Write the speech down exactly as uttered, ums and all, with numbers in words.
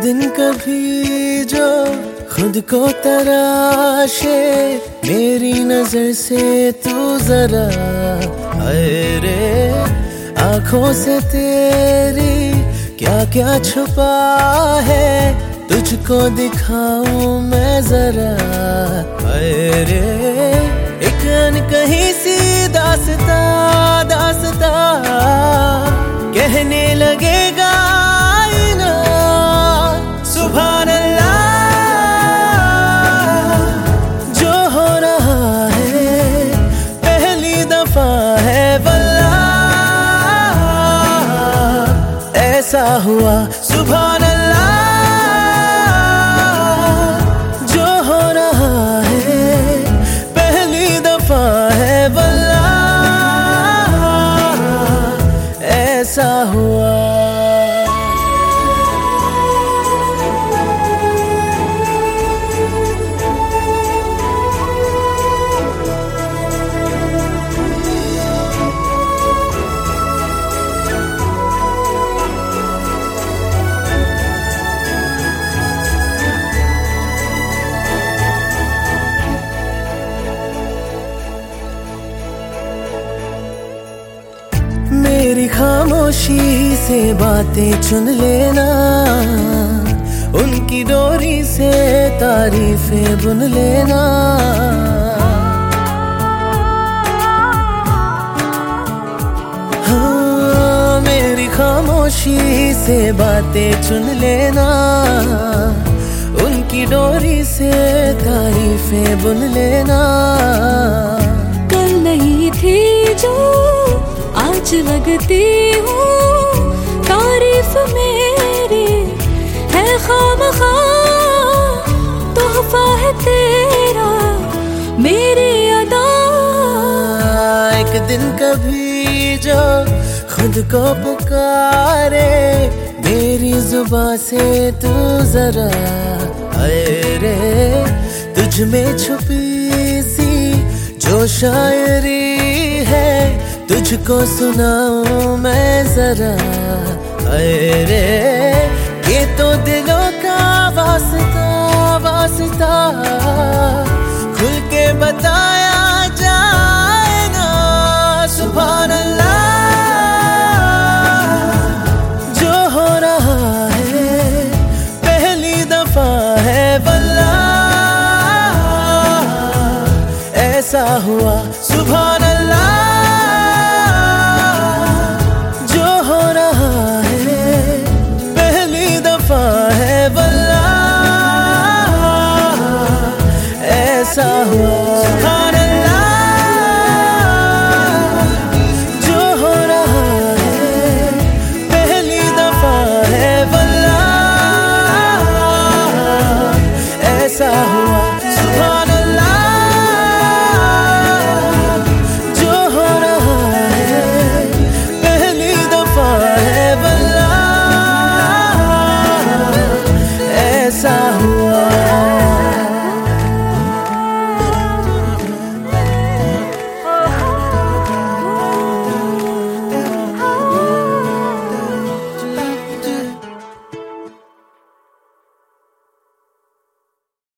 दिन कभी जो खुद को तराशे, मेरी नजर से तू जरा अरे आंखों से तेरी क्या क्या छुपा है, तुझको दिखाऊं मैं जरा अरे एक अनकही सी दास्ता दास्ता कहने लगेगा आईना सुभान अल्लाह। जो हो रहा है पहली दफा है वल्लाह, ऐसा हुआ सुभान अल्लाह। जो हो रहा है पहली दफा है वल्लाह, ऐसा हुआ। मेरी खामोशी से बातें चुन लेना, उनकी डोरी से तारीफें बुन लेना। हाँ, मेरी खामोशी से बातें चुन लेना, उनकी डोरी से तारीफें बुन लेना। कल नहीं थी जो आज लगती हूँ, तारीफ मेरी है खामखा, तोहफा है तेरा मेरी अदा। एक दिन कभी जो खुद को पुकारे, मेरी जुबां से तू जरा अरे तुझ में छुपी सी जो शायरी है, तुझको सुनाऊं मैं जरा अरे ये तो दिलों का वास्ता वास्ता, खुल के बताया जाए ना सुभान अल्लाह। जो हो रहा है पहली दफा है वल्लाह, ऐसा हुआ सुभान